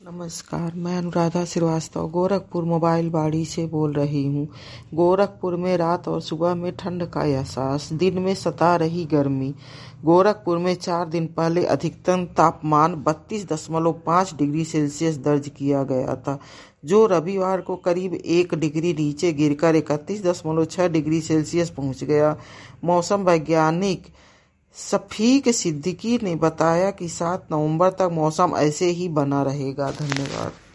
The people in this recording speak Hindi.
नमस्कार, मैं अनुराधा श्रीवास्तव गोरखपुर मोबाइल बाड़ी से बोल रही हूँ। गोरखपुर में रात और सुबह में ठंड का एहसास, दिन में सता रही गर्मी। गोरखपुर में 4 दिन पहले अधिकतम तापमान 32.5 डिग्री सेल्सियस दर्ज किया गया था, जो रविवार को करीब 1 डिग्री नीचे गिरकर 31.6 डिग्री सेल्सियस पहुँच गया। मौसम वैज्ञानिक शफीक सिद्दीकी ने बताया कि 7 नवंबर तक मौसम ऐसे ही बना रहेगा। धन्यवाद।